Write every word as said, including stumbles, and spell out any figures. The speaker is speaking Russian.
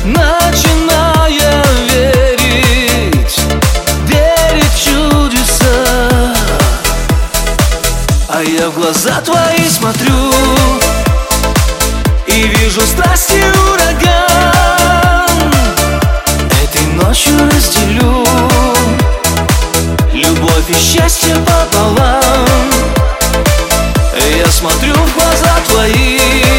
начиная верить, верить в чудеса. А я в глаза твои смотрю и вижу страсти ураган. Этой ночью разделю любовь и счастье пополам. Я смотрю в глаза твои